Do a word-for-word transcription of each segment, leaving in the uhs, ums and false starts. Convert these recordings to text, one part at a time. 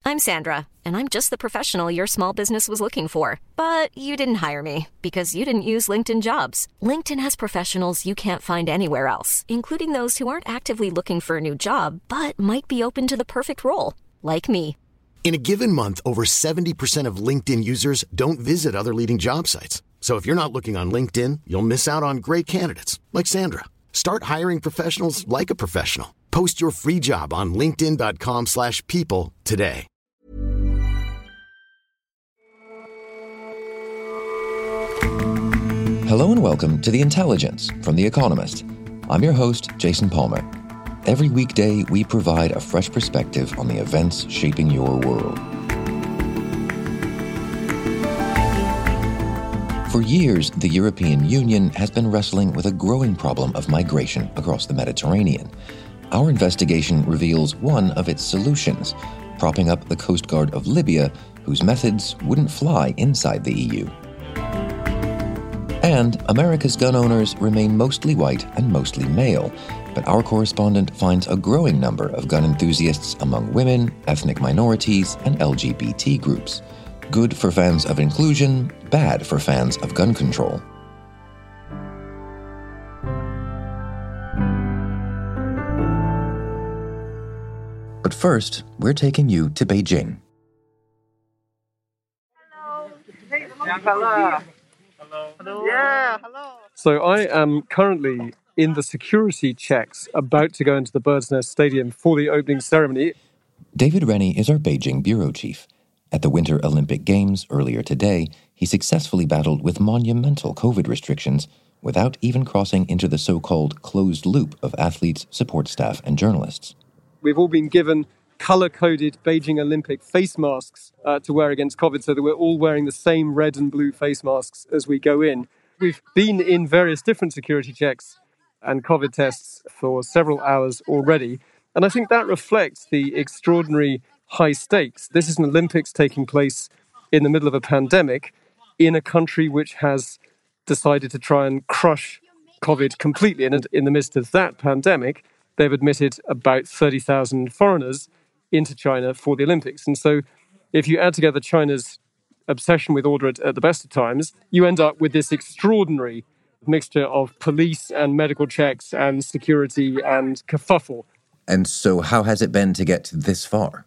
I'm Sandra, and I'm just the professional your small business was looking for. But you didn't hire me because you didn't use LinkedIn Jobs. LinkedIn has professionals you can't find anywhere else, including those who aren't actively looking for a new job, but might be open to the perfect role, like me. In a given month, over seventy percent of LinkedIn users don't visit other leading job sites. So if you're not looking on LinkedIn, you'll miss out on great candidates like Sandra. Start hiring professionals like a professional. Post your free job on linkedin.com slash people today. Hello and welcome to The Intelligence from The Economist. I'm your host, Jason Palmer. Every weekday, we provide a fresh perspective on the events shaping your world. For years, the European Union has been wrestling with a growing problem of migration across the Mediterranean. Our investigation reveals one of its solutions, propping up the Coast Guard of Libya, whose methods wouldn't fly inside the E U. And America's gun owners remain mostly white and mostly male, but our correspondent finds a growing number of gun enthusiasts among women, ethnic minorities, and L G B T groups. Good for fans of inclusion, bad for fans of gun control. But first, we're taking you to Beijing. Hello. Hello. Hello. Yeah, hello. So I am currently in the security checks about to go into the Bird's Nest Stadium for the opening ceremony. David Rennie is our Beijing bureau chief. At the Winter Olympic Games earlier today, he successfully battled with monumental COVID restrictions without even crossing into the so-called closed loop of athletes, support staff, and journalists. We've all been given colour-coded Beijing Olympic face masks uh, to wear against COVID so that we're all wearing the same red and blue face masks as we go in. We've been in various different security checks and COVID tests for several hours already, and I think that reflects the extraordinary high stakes. This is an Olympics taking place in the middle of a pandemic in a country which has decided to try and crush COVID completely. And in the midst of that pandemic, they've admitted about thirty thousand foreigners into China for the Olympics. And so if you add together China's obsession with order at, at the best of times, you end up with this extraordinary mixture of police and medical checks and security and kerfuffle. And so how has it been to get this far?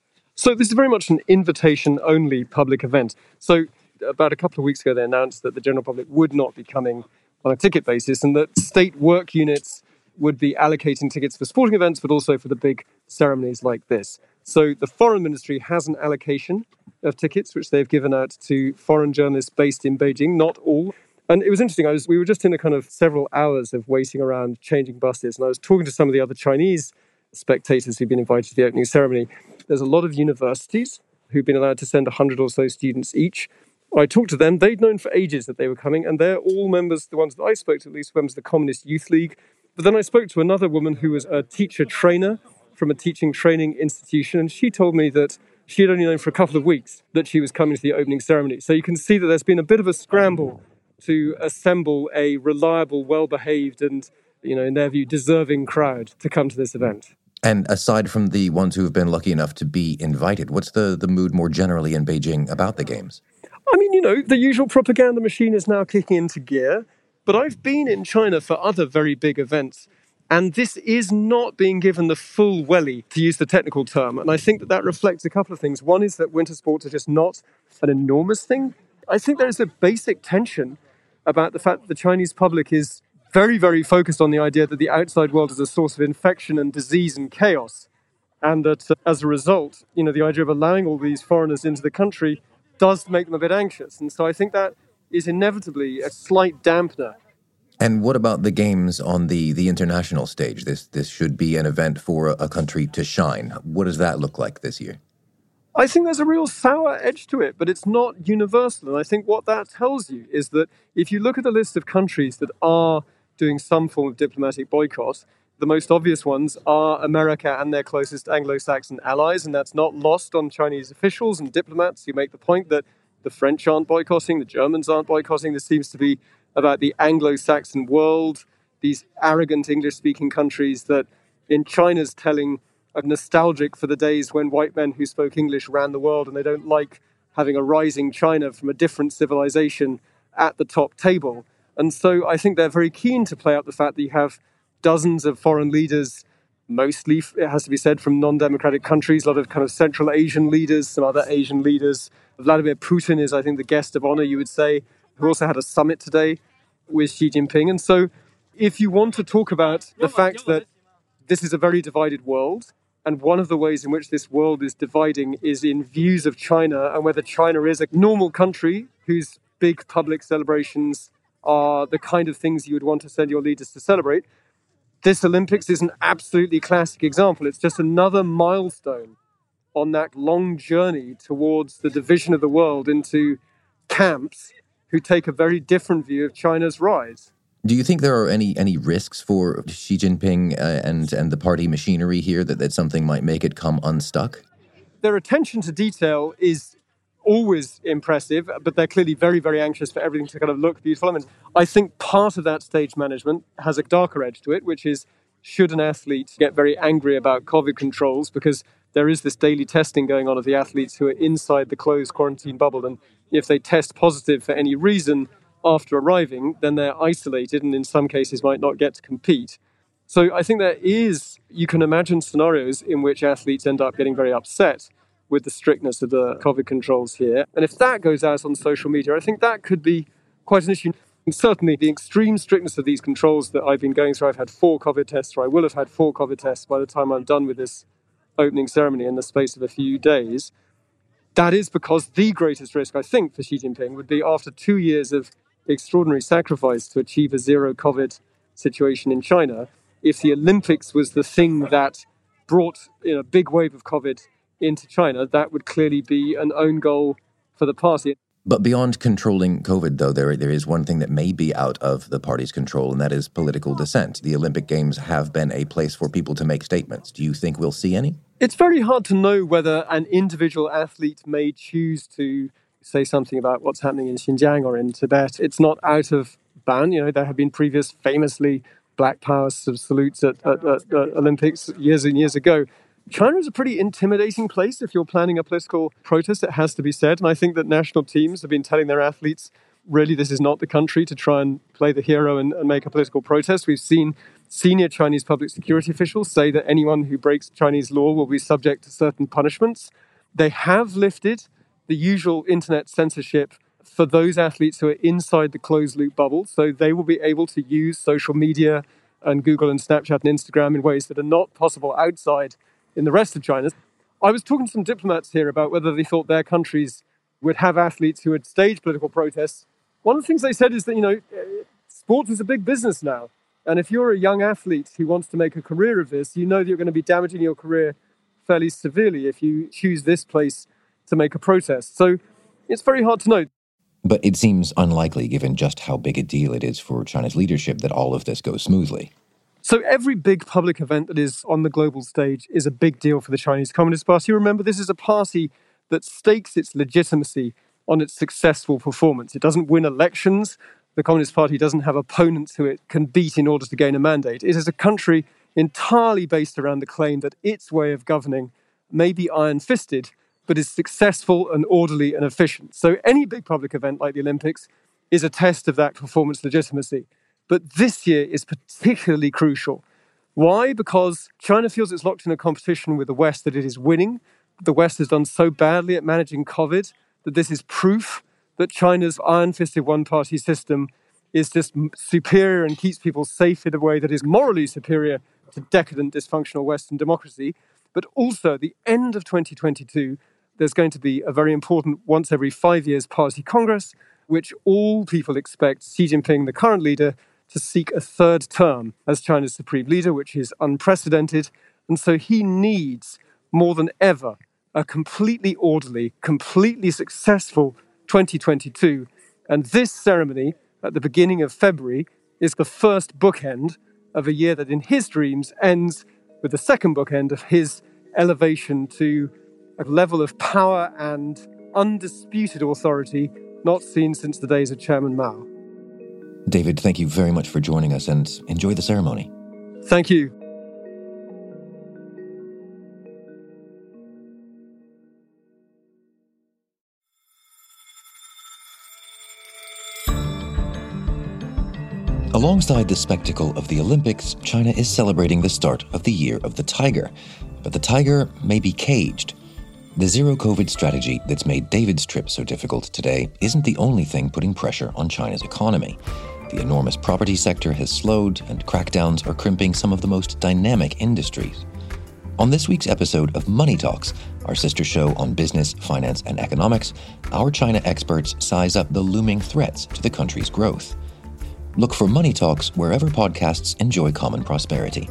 So this is very much an invitation-only public event. So about a couple of weeks ago, they announced that the general public would not be coming on a ticket basis and that state work units would be allocating tickets for sporting events, but also for the big ceremonies like this. So the Foreign Ministry has an allocation of tickets, which they've given out to foreign journalists based in Beijing, not all. And it was interesting, I was, we were just in a kind of several hours of waiting around, changing buses, and I was talking to some of the other Chinese spectators who've been invited to the opening ceremony. There's a lot of universities who've been allowed to send one hundred or so students each. I talked to them. They'd known for ages that they were coming, and they're all members, the ones that I spoke to at least, members of the Communist Youth League. But then I spoke to another woman who was a teacher trainer from a teaching training institution, and she told me that she had only known for a couple of weeks that she was coming to the opening ceremony. So you can see that there's been a bit of a scramble to assemble a reliable, well-behaved and, you know, in their view, deserving crowd to come to this event. And aside from the ones who have been lucky enough to be invited, what's the, the mood more generally in Beijing about the Games? I mean, you know, the usual propaganda machine is now kicking into gear. But I've been in China for other very big events, and this is not being given the full welly, to use the technical term. And I think that that reflects a couple of things. One is that winter sports are just not an enormous thing. I think there is a basic tension about the fact that the Chinese public is very, very focused on the idea that the outside world is a source of infection and disease and chaos. And that uh, as a result, you know, the idea of allowing all these foreigners into the country does make them a bit anxious. And so I think that is inevitably a slight dampener. And what about the Games on the, the international stage? This this should be an event for a, a country to shine. What does that look like this year? I think there's a real sour edge to it, but it's not universal. And I think what that tells you is that if you look at the list of countries that are doing some form of diplomatic boycott, the most obvious ones are America and their closest Anglo-Saxon allies, and that's not lost on Chinese officials and diplomats who make the point that the French aren't boycotting, the Germans aren't boycotting. This seems to be about the Anglo-Saxon world, these arrogant English-speaking countries that, in China's telling, are nostalgic for the days when white men who spoke English ran the world, and they don't like having a rising China from a different civilization at the top table. And so I think they're very keen to play up the fact that you have dozens of foreign leaders, mostly, it has to be said, from non-democratic countries, a lot of kind of Central Asian leaders, some other Asian leaders. Vladimir Putin is, I think, the guest of honor, you would say, who also had a summit today with Xi Jinping. And so if you want to talk about the fact that this is a very divided world, and one of the ways in which this world is dividing is in views of China and whether China is a normal country whose big public celebrations are the kind of things you would want to send your leaders to celebrate, this Olympics is an absolutely classic example. It's just another milestone on that long journey towards the division of the world into camps who take a very different view of China's rise. Do you think there are any any risks for Xi Jinping uh, and, and the party machinery here that, that something might make it come unstuck? Their attention to detail is always impressive, but they're clearly very, very anxious for everything to kind of look beautiful. I mean, I think part of that stage management has a darker edge to it, which is, should an athlete get very angry about COVID controls, because there is this daily testing going on of the athletes who are inside the closed quarantine bubble, and if they test positive for any reason after arriving, then they're isolated and in some cases might not get to compete. So I think there is, you can imagine scenarios in which athletes end up getting very upset with the strictness of the COVID controls here. And if that goes out on social media, I think that could be quite an issue. And certainly the extreme strictness of these controls that I've been going through, I've had four COVID tests, or I will have had four COVID tests by the time I'm done with this opening ceremony in the space of a few days. That is because the greatest risk, I think, for Xi Jinping would be after two years of extraordinary sacrifice to achieve a zero COVID situation in China, if the Olympics was the thing that brought in a big wave of COVID into China, that would clearly be an own goal for the party. But beyond controlling COVID, though, there there is one thing that may be out of the party's control, and that is political dissent. The Olympic Games have been a place for people to make statements. Do you think we'll see any? It's very hard to know whether an individual athlete may choose to say something about what's happening in Xinjiang or in Tibet. It's not out of bound. You know, there have been previous famously Black Power salutes at, at, at, at Olympics years and years ago. China is a pretty intimidating place if you're planning a political protest, it has to be said. And I think that national teams have been telling their athletes, really, this is not the country to try and play the hero and, and make a political protest. We've seen senior Chinese public security officials say that anyone who breaks Chinese law will be subject to certain punishments. They have lifted the usual internet censorship for those athletes who are inside the closed-loop bubble. So they will be able to use social media and Google and Snapchat and Instagram in ways that are not possible outside in the rest of China. I was talking to some diplomats here about whether they thought their countries would have athletes who would stage political protests. One of the things they said is that, you know, sports is a big business now. And if you're a young athlete who wants to make a career of this, you know that you're going to be damaging your career fairly severely if you choose this place to make a protest. So it's very hard to know. But it seems unlikely, given just how big a deal it is for China's leadership, that all of this goes smoothly. So every big public event that is on the global stage is a big deal for the Chinese Communist Party. Remember, this is a party that stakes its legitimacy on its successful performance. It doesn't win elections. The Communist Party doesn't have opponents who it can beat in order to gain a mandate. It is a country entirely based around the claim that its way of governing may be iron-fisted, but is successful and orderly and efficient. So any big public event like the Olympics is a test of that performance legitimacy. But this year is particularly crucial. Why? Because China feels it's locked in a competition with the West that it is winning. The West has done so badly at managing COVID that this is proof that China's iron-fisted one-party system is just superior and keeps people safe in a way that is morally superior to decadent, dysfunctional Western democracy. But also, at the end of twenty twenty-two, there's going to be a very important once every five years party congress, which all people expect Xi Jinping, the current leader, to seek a third term as China's supreme leader, which is unprecedented. And so he needs, more than ever, a completely orderly, completely successful twenty twenty-two. And this ceremony at the beginning of February is the first bookend of a year that in his dreams ends with the second bookend of his elevation to a level of power and undisputed authority not seen since the days of Chairman Mao. David, thank you very much for joining us, and enjoy the ceremony. Thank you. Alongside the spectacle of the Olympics, China is celebrating the start of the Year of the Tiger. But the tiger may be caged. The zero-COVID strategy that's made David's trip so difficult today isn't the only thing putting pressure on China's economy. The enormous property sector has slowed, and crackdowns are crimping some of the most dynamic industries. On this week's episode of Money Talks, our sister show on business, finance, and economics, our China experts size up the looming threats to the country's growth. Look for Money Talks wherever podcasts enjoy common prosperity.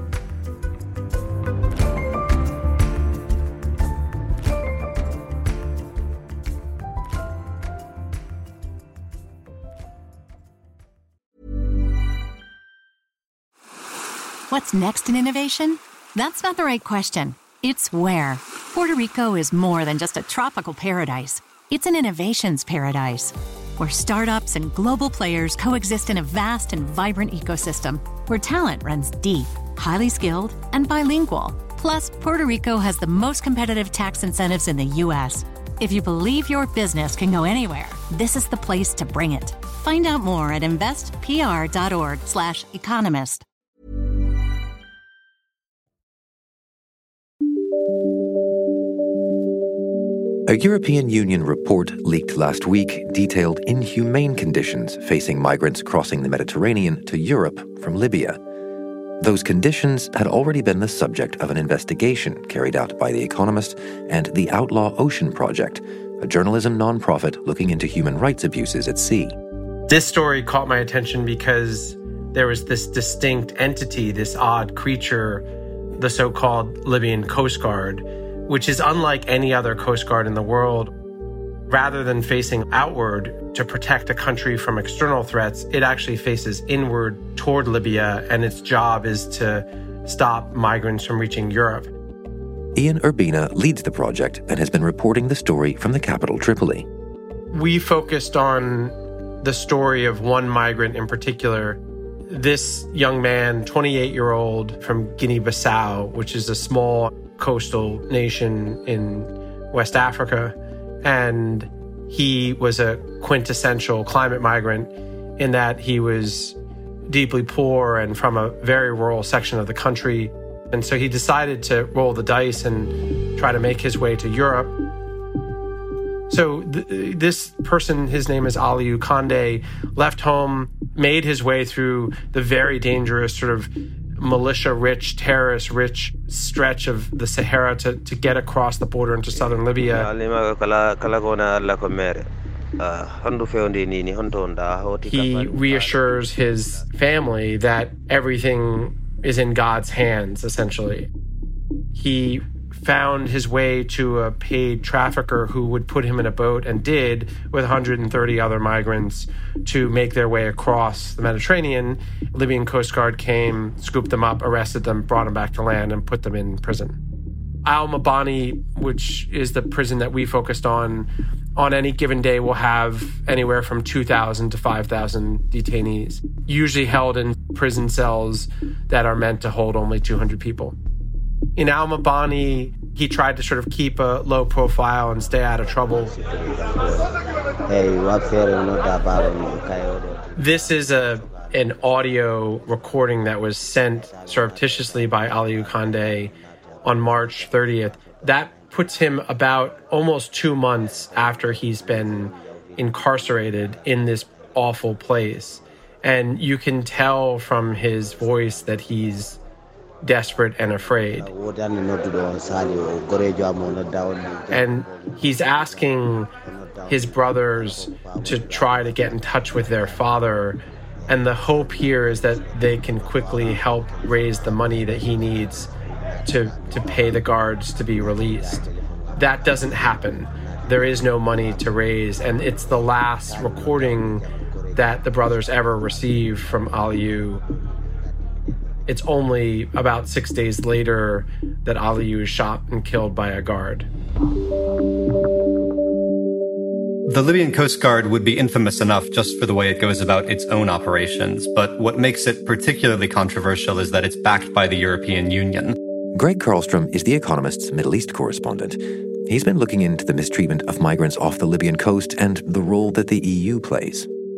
What's next in innovation? That's not the right question. It's where. Puerto Rico is more than just a tropical paradise. It's an innovations paradise, where startups and global players coexist in a vast and vibrant ecosystem, where talent runs deep, highly skilled, and bilingual. Plus, Puerto Rico has the most competitive tax incentives in the U S. If you believe your business can go anywhere, this is the place to bring it. Find out more at investpr.org slash economist. A European Union report leaked last week detailed inhumane conditions facing migrants crossing the Mediterranean to Europe from Libya. Those conditions had already been the subject of an investigation carried out by The Economist and the Outlaw Ocean Project, a journalism nonprofit looking into human rights abuses at sea. This story caught my attention because there was this distinct entity, this odd creature, the so-called Libyan Coast Guard, which is unlike any other Coast Guard in the world. Rather than facing outward to protect a country from external threats, it actually faces inward toward Libya, and its job is to stop migrants from reaching Europe. Ian Urbina leads the project and has been reporting the story from the capital, Tripoli. We focused on the story of one migrant in particular. This young man, twenty-eight-year-old from Guinea-Bissau, which is a small coastal nation in West Africa, and he was a quintessential climate migrant in that he was deeply poor and from a very rural section of the country. And so he decided to roll the dice and try to make his way to Europe. So th- this person, his name is Aliou Kandeh, left home, made his way through the very dangerous sort of militia-rich, terrorist-rich stretch of the Sahara to, to get across the border into southern Libya. He reassures his family that everything is in God's hands, essentially. He found his way to a paid trafficker who would put him in a boat, and did, with one hundred thirty other migrants, to make their way across the Mediterranean. Libyan Coast Guard came, scooped them up, arrested them, brought them back to land, and put them in prison. Al Mabani, which is the prison that we focused on, on any given day will have anywhere from two thousand to five thousand detainees, usually held in prison cells that are meant to hold only two hundred people. In Al Mabani, he tried to sort of keep a low profile and stay out of trouble. This is a an audio recording that was sent surreptitiously by Aliou Kandeh on March thirtieth. That puts him about almost two months after he's been incarcerated in this awful place. And you can tell from his voice that he's desperate and afraid. And he's asking his brothers to try to get in touch with their father. And the hope here is that they can quickly help raise the money that he needs to, to pay the guards to be released. That doesn't happen. There is no money to raise. And it's the last recording that the brothers ever received from Aliou. It's only about six days later that Aliou is shot and killed by a guard. The Libyan Coast Guard would be infamous enough just for the way it goes about its own operations, but what makes it particularly controversial is that it's backed by the European Union. Greg Karlstrom is The Economist's Middle East correspondent. He's been looking into the mistreatment of migrants off the Libyan coast and the role that the E U plays.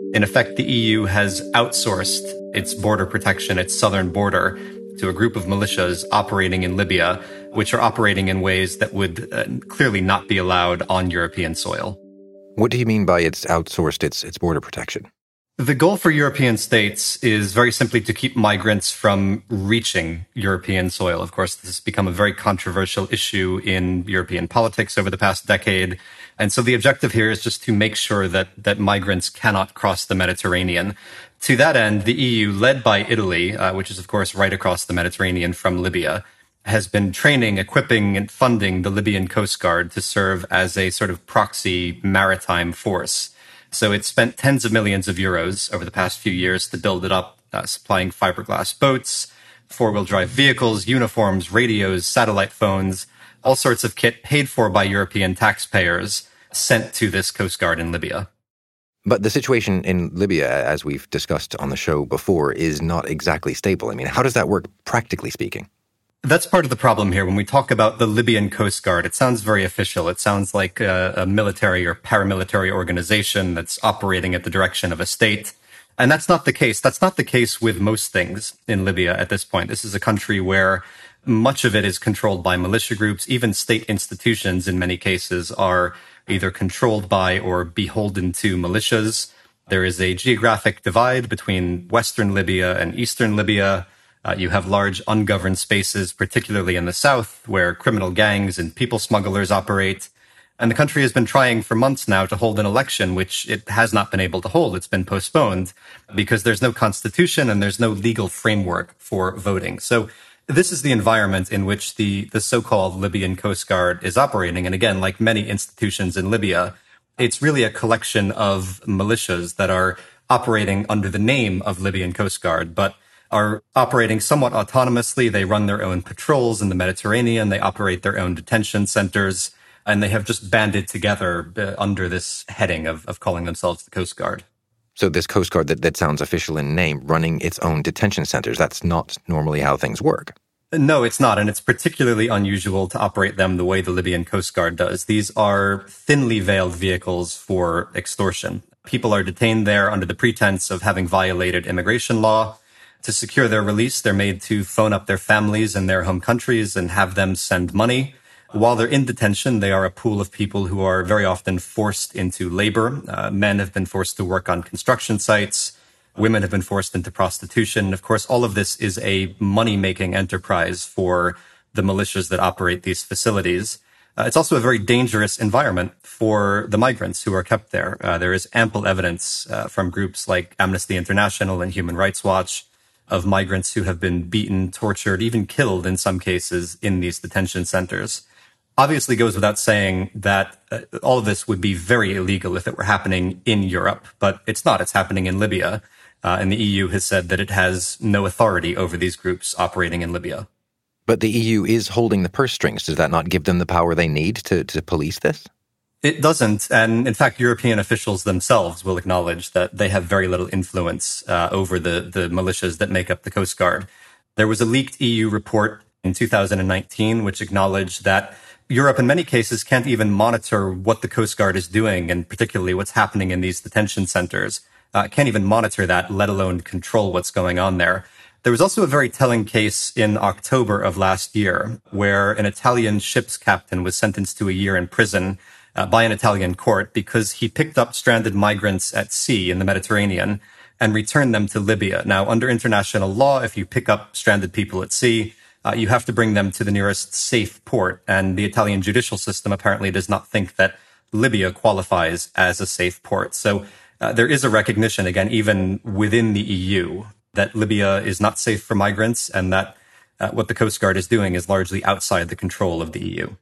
In effect, the E U has outsourced its border protection, its southern border, to a group of militias operating in Libya, which are operating in ways that would uh, clearly not be allowed on European soil. What do you mean by it's outsourced its, its border protection? The goal for European states is very simply to keep migrants from reaching European soil. Of course, this has become a very controversial issue in European politics over the past decade. And so the objective here is just to make sure that, that migrants cannot cross the Mediterranean. To that end, the E U, led by Italy, uh, which is, of course, right across the Mediterranean from Libya, has been training, equipping, and funding the Libyan Coast Guard to serve as a sort of proxy maritime force. So it's spent tens of millions of euros over the past few years to build it up, uh, supplying fiberglass boats, four-wheel drive vehicles, uniforms, radios, satellite phones, all sorts of kit paid for by European taxpayers sent to this Coast Guard in Libya. But the situation in Libya, as we've discussed on the show before, is not exactly stable. I mean, how does that work, practically speaking? That's part of the problem here. When we talk about the Libyan Coast Guard, it sounds very official. It sounds like a, a military or paramilitary organization that's operating at the direction of a state. And that's not the case. That's not the case with most things in Libya at this point. This is a country where much of it is controlled by militia groups. Even state institutions, in many cases, are either controlled by or beholden to militias. There is a geographic divide between Western Libya and Eastern Libya. Uh, you have large ungoverned spaces, particularly in the south, where criminal gangs and people smugglers operate. And the country has been trying for months now to hold an election, which it has not been able to hold. It's been postponed because there's no constitution and there's no legal framework for voting. So this is the environment in which the, the so-called Libyan Coast Guard is operating. And again, like many institutions in Libya, it's really a collection of militias that are operating under the name of Libyan Coast Guard, but are operating somewhat autonomously. They run their own patrols in the Mediterranean. They operate their own detention centers, and they have just banded together uh, under this heading of, of calling themselves the Coast Guard. So this Coast Guard that, that sounds official in name, running its own detention centers, that's not normally how things work. No, it's not, and it's particularly unusual to operate them the way the Libyan Coast Guard does. These are thinly veiled vehicles for extortion. People are detained there under the pretense of having violated immigration law. To secure their release, they're made to phone up their families in their home countries and have them send money. While they're in detention, they are a pool of people who are very often forced into labor. Uh, men have been forced to work on construction sites. Women have been forced into prostitution. Of course, all of this is a money-making enterprise for the militias that operate these facilities. Uh, it's also a very dangerous environment for the migrants who are kept there. Uh, there is ample evidence uh, from groups like Amnesty International and Human Rights Watch of migrants who have been beaten, tortured, even killed in some cases in these detention centers. Obviously goes without saying that uh, all of this would be very illegal if it were happening in Europe, but it's not. It's happening in Libya. Uh, and the E U has said that it has no authority over these groups operating in Libya. But the E U is holding the purse strings. Does that not give them the power they need to, to police this? It doesn't. And in fact, European officials themselves will acknowledge that they have very little influence uh, over the, the militias that make up the Coast Guard. There was a leaked E U report in two thousand nineteen which acknowledged that Europe in many cases can't even monitor what the Coast Guard is doing, and particularly what's happening in these detention centers. Uh, can't even monitor that, let alone control what's going on there. There was also a very telling case in October of last year where an Italian ship's captain was sentenced to a year in prison Uh, by an Italian court because he picked up stranded migrants at sea in the Mediterranean and returned them to Libya. Now, under international law, if you pick up stranded people at sea, uh, you have to bring them to the nearest safe port. And the Italian judicial system apparently does not think that Libya qualifies as a safe port. So uh, there is a recognition, again, even within the E U, that Libya is not safe for migrants and that uh, what the Coast Guard is doing is largely outside the control of the E U.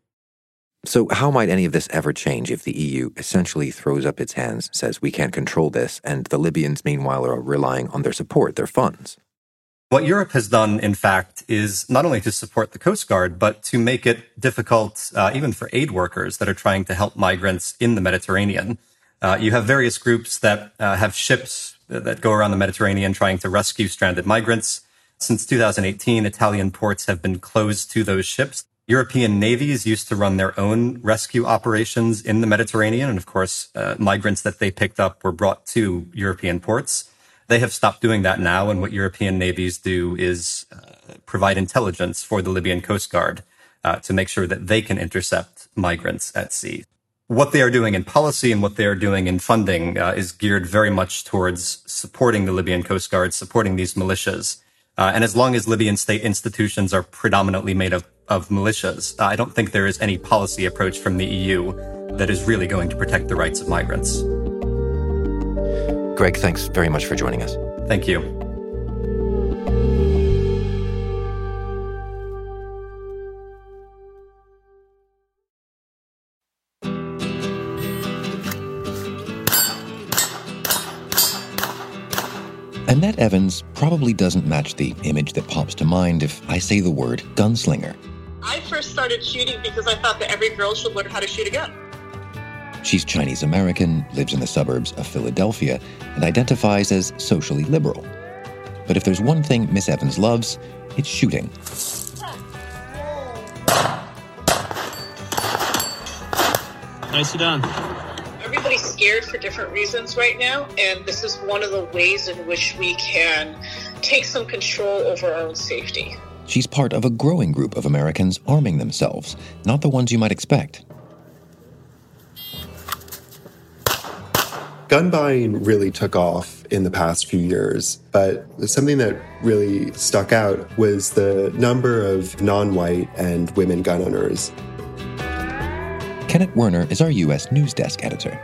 So how might any of this ever change if the E U essentially throws up its hands, says we can't control this, and the Libyans, meanwhile, are relying on their support, their funds? What Europe has done, in fact, is not only to support the Coast Guard, but to make it difficult uh, even for aid workers that are trying to help migrants in the Mediterranean. Uh, you have various groups that uh, have ships that go around the Mediterranean trying to rescue stranded migrants. Since two thousand eighteen, Italian ports have been closed to those ships. European navies used to run their own rescue operations in the Mediterranean. And of course, uh, migrants that they picked up were brought to European ports. They have stopped doing that now. And what European navies do is uh, provide intelligence for the Libyan Coast Guard uh, to make sure that they can intercept migrants at sea. What they are doing in policy and what they are doing in funding uh, is geared very much towards supporting the Libyan Coast Guard, supporting these militias. Uh, and as long as Libyan state institutions are predominantly made of, of militias, uh, I don't think there is any policy approach from the E U that is really going to protect the rights of migrants. Greg, thanks very much for joining us. Thank you. Annette Evans probably doesn't match the image that pops to mind if I say the word gunslinger. I first started shooting because I thought that every girl should learn how to shoot a gun. She's Chinese-American, lives in the suburbs of Philadelphia, and identifies as socially liberal. But if there's one thing Miss Evans loves, it's shooting. Nicely done. Everybody's scared for different reasons right now, and this is one of the ways in which we can take some control over our own safety. She's part of a growing group of Americans arming themselves, not the ones you might expect. Gun buying really took off in the past few years, but something that really stuck out was the number of non-white and women gun owners. Kenneth Werner is our U S News Desk editor.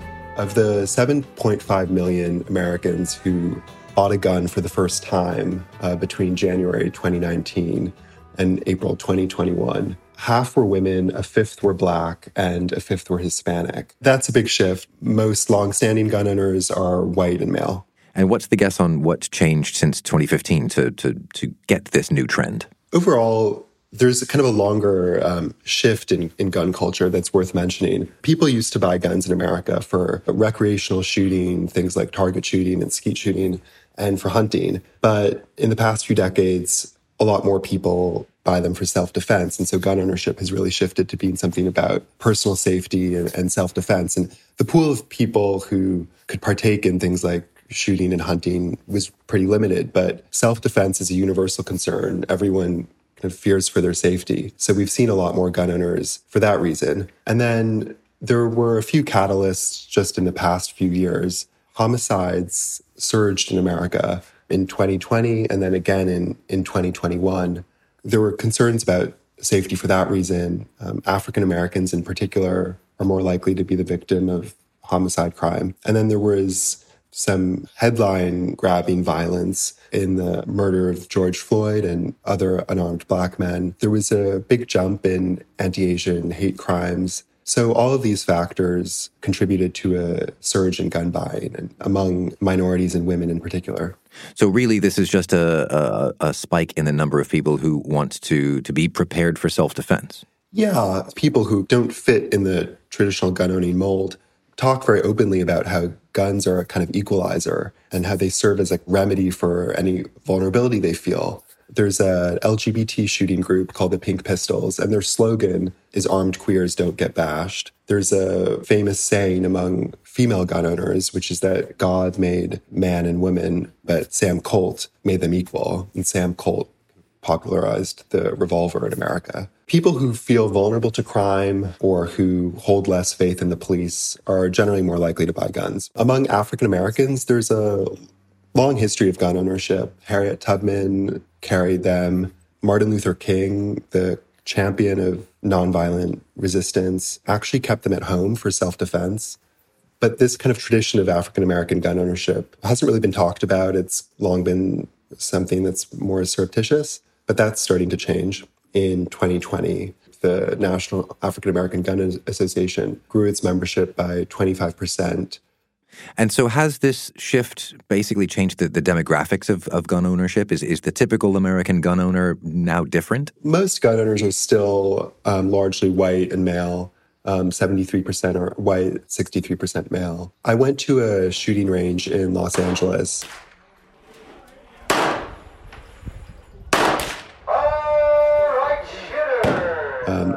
Of the seven point five million Americans who bought a gun for the first time uh, between January twenty nineteen and April twenty twenty-one, half were women, a fifth were Black, and a fifth were Hispanic. That's a big shift. Most longstanding gun owners are white and male. And what's the guess on what's changed since twenty fifteen to, to, to get this new trend? Overall, there's a kind of a longer um, shift in, in gun culture that's worth mentioning. People used to buy guns in America for recreational shooting, things like target shooting and skeet shooting, and for hunting. But in the past few decades, a lot more people buy them for self-defense. And so gun ownership has really shifted to being something about personal safety and, and self-defense. And the pool of people who could partake in things like shooting and hunting was pretty limited. But self-defense is a universal concern. Everyone kind of fears for their safety. So we've seen a lot more gun owners for that reason. And then there were a few catalysts just in the past few years. Homicides surged in America in twenty twenty and then again in, in twenty twenty-one. There were concerns about safety for that reason. Um, African Americans in particular are more likely to be the victim of homicide crime. And then there was some headline-grabbing violence in the murder of George Floyd and other unarmed Black men. There was a big jump in anti-Asian hate crimes. So all of these factors contributed to a surge in gun buying and among minorities and women in particular. So really, this is just a, a, a spike in the number of people who want to, to be prepared for self-defense. Yeah, people who don't fit in the traditional gun-owning mold talk very openly about how guns are a kind of equalizer and how they serve as a remedy for any vulnerability they feel. There's a L G B T shooting group called the Pink Pistols, and their slogan is "Armed queers don't get bashed." There's a famous saying among female gun owners, which is that God made man and woman, but Sam Colt made them equal. And Sam Colt popularized the revolver in America. People who feel vulnerable to crime or who hold less faith in the police are generally more likely to buy guns. Among African Americans, there's a long history of gun ownership. Harriet Tubman carried them. Martin Luther King, the champion of nonviolent resistance, actually kept them at home for self-defense. But this kind of tradition of African American gun ownership hasn't really been talked about. It's long been something that's more surreptitious, but that's starting to change. In twenty twenty, the National African American Gun Association grew its membership by twenty-five percent. And so has this shift basically changed the, the demographics of, of gun ownership? Is, is the typical American gun owner now different? Most gun owners are still um, largely white and male. Um, seventy-three percent are white, sixty-three percent male. I went to a shooting range in Los Angeles.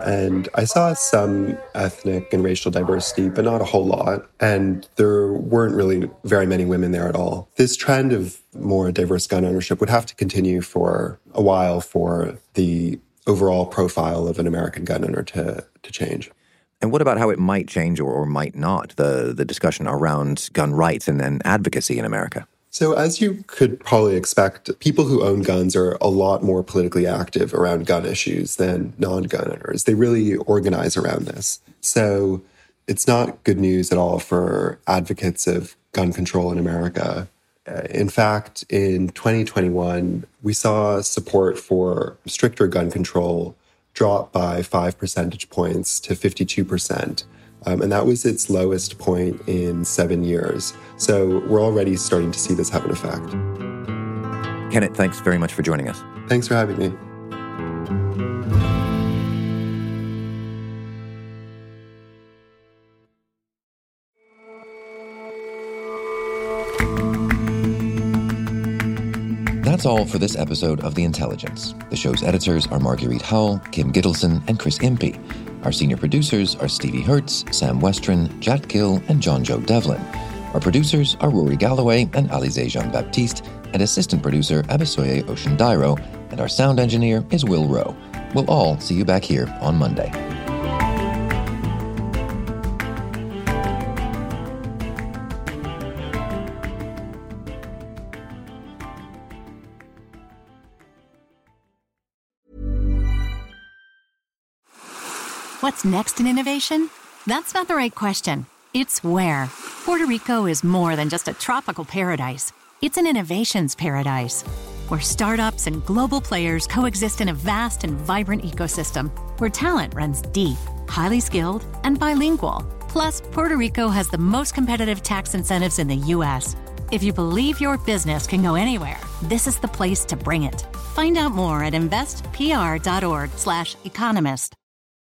And I saw some ethnic and racial diversity, but not a whole lot. And there weren't really very many women there at all. This trend of more diverse gun ownership would have to continue for a while for the overall profile of an American gun owner to, to change. And what about how it might change or, or might not, the, the discussion around gun rights and, and advocacy in America? So as you could probably expect, people who own guns are a lot more politically active around gun issues than non-gun owners. They really organize around this. So it's not good news at all for advocates of gun control in America. Uh, in fact, in twenty twenty-one, we saw support for stricter gun control drop by five percentage points to fifty-two percent. Um, and that was its lowest point in seven years. So we're already starting to see this have an effect. Kenneth, thanks very much for joining us. Thanks for having me. That's all for this episode of The Intelligence. The show's editors are Marguerite Howell, Kim Gittleson, and Chris Impey. Our senior producers are Stevie Hertz, Sam Westron, Jat Gill, and John Joe Devlin. Our producers are Rory Galloway and Alizé Jean-Baptiste, and assistant producer Abisoye Oshindairo, and our sound engineer is Will Rowe. We'll all see you back here on Monday. What's next in innovation? That's not the right question. It's where. Puerto Rico is more than just a tropical paradise. It's an innovations paradise, where startups and global players coexist in a vast and vibrant ecosystem, where talent runs deep, highly skilled, and bilingual. Plus, Puerto Rico has the most competitive tax incentives in the U S. If you believe your business can go anywhere, this is the place to bring it. Find out more at investpr.org slash economist.